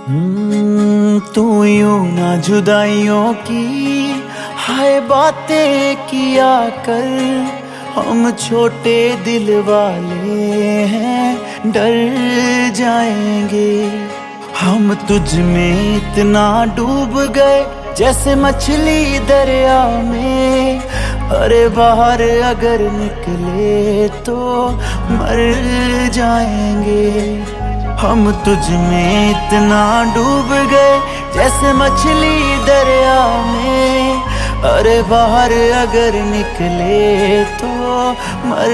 तू यूं ना जुदाइयों की हाय बातें किया कर। हम छोटे दिल वाले हैं, डर जाएंगे। हम तुझ में इतना डूब गए जैसे मछली दरिया में। अरे बाहर अगर निकले तो मर जाएंगे। हम तुझ में इतना डूब गए जैसे मछली दरिया में। अरे बाहर अगर निकले तो मर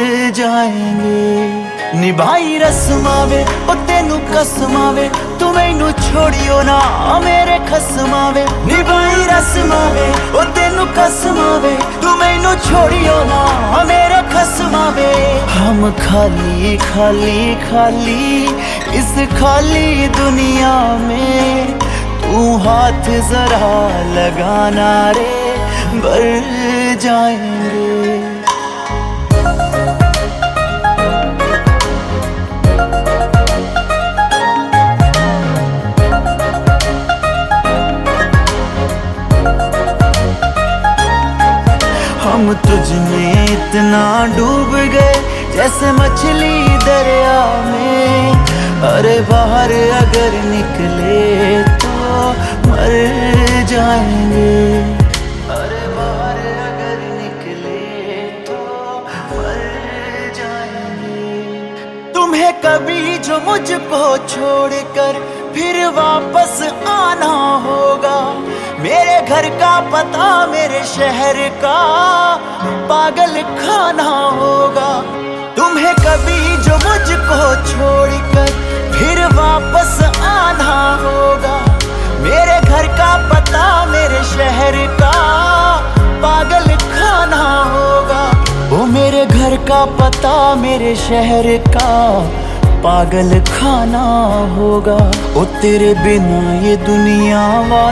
जाएंगे। निभाई रस्मां वे ओ तेनू कसमां वे, तू मैनू छोड़ियो ना मेरे खसमां वे। निभाई रस्मां वे ओ तेनू कसमां वे, तू मैनू छोड़ियो ना मेरे खसमां वे। हम खाली खाली खाली इस खाली दुनिया में, तू हाथ जरा लगाना रे भर जाएंगे। हम तुझ में इतना डूब गए जैसे मछली दरिया में। अरे बाहर अगर निकले तो मर जाएंगे। अरे बाहर अगर निकले तो मर जाएंगे। तुम्हें कभी जो मुझको छोड़कर फिर वापस आना होगा, मेरे घर का पता मेरे शहर का पागल खाना होगा। तुम्हें कभी जो मुझको छोड़कर फिर वापस आना होगा, मेरे घर का पता मेरे शहर का पागल खाना होगा। वो मेरे घर का पता मेरे शहर का पागल खाना होगा। ओ तेरे बिना ये दुनिया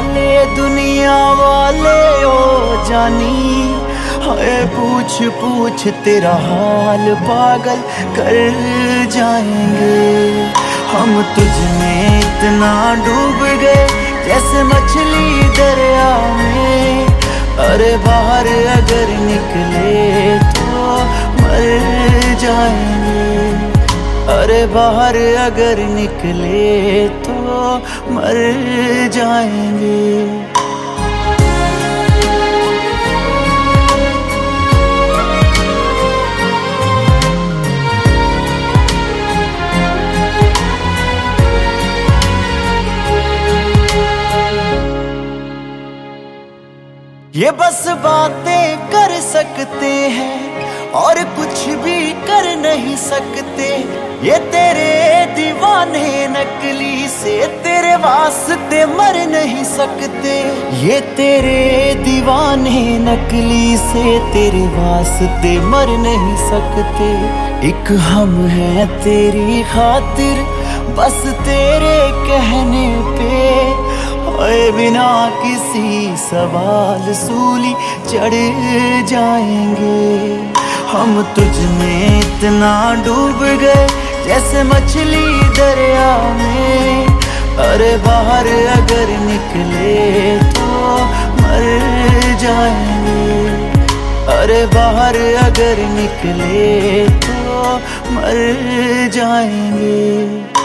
वाले ओ जानी, हाय पूछ पूछ तेरा हाल पागल कर जाएंगे। हम तुझ में इतना डूब गए जैसे मछली दरिया में। अरे बाहर अगर निकले तो मर जाएंगे। अरे बाहर अगर निकले तो मर जाएंगे। ये बस बातें कर सकते हैं और कुछ भी कर नहीं सकते। ये तेरे दीवाने नकली से तेरे वास्ते मर नहीं सकते। ये तेरे दीवाने नकली से तेरे वास्ते मर नहीं सकते। एक हम हैं तेरी खातिर बस तेरे कहने पे, ओए बिना किसी सवाल सूली चढ़ जाएंगे। हम तुझ में इतना डूब गए जैसे मछली दरिया में। अरे बाहर अगर निकले तो मर जाएंगे। अरे बाहर अगर निकले तो मर जाएंगे।